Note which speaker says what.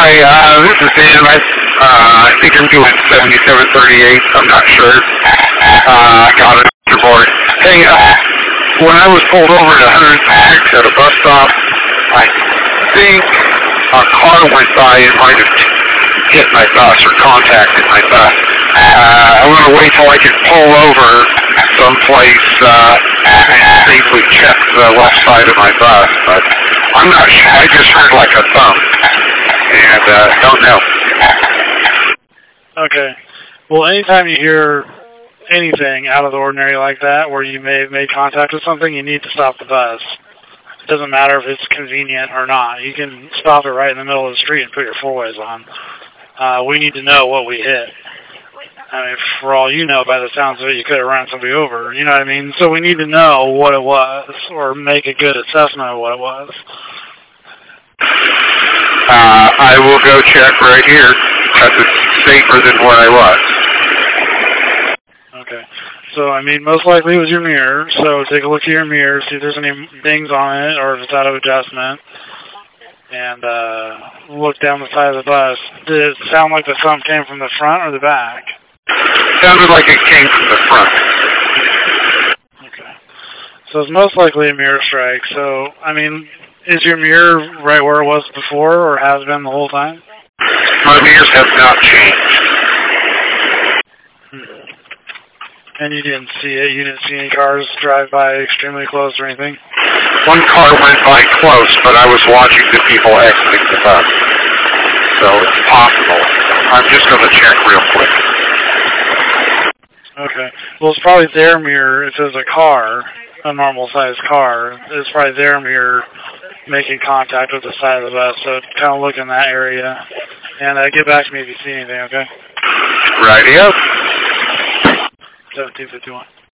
Speaker 1: Hi, this is Dan. I think I'm doing 7738. I'm not sure. I got it on board. Hey, when I was pulled over at 106 at a bus stop, I think a car went by and might have hit my bus or contacted my bus. I want to wait till I can pull over someplace and safely check the left side of my bus, but I'm not sure. I just heard like a thump, and don't know.
Speaker 2: Okay. Well, anytime you hear anything out of the ordinary like that, where you may have made contact with something, you need to stop the bus. It doesn't matter if it's convenient or not. You can stop it right in the middle of the street and put your four-ways on. We need to know what we hit. I mean, for all you know, by the sounds of it, you could have run somebody over. You know what I mean? So we need to know what it was, or make a good assessment of what it was.
Speaker 1: I will go check right here, because it's safer than where I was.
Speaker 2: Okay. So, I mean, most likely it was your mirror. So take a look at your mirror, see if there's any dings on it, or if it's out of adjustment. And look down the side of the bus. Did it sound like the thump came from the front or the back?
Speaker 1: Sounded like it came from the front.
Speaker 2: Okay. So it's most likely a mirror strike. So, I mean, is your mirror right where it was before or has been the whole time?
Speaker 1: My mirrors have not changed.
Speaker 2: And you didn't see it? You didn't see any cars drive by extremely close or anything?
Speaker 1: One car went by close, but I was watching the people exiting the bus. So it's possible. I'm just going to check real quick.
Speaker 2: Okay. Well, it's probably their mirror. If there's a car, a normal-sized car, it's probably their mirror making contact with the side of the bus. So kind of look in that area. And get back to me if you see anything, okay?
Speaker 1: Righty-o.
Speaker 2: 1751.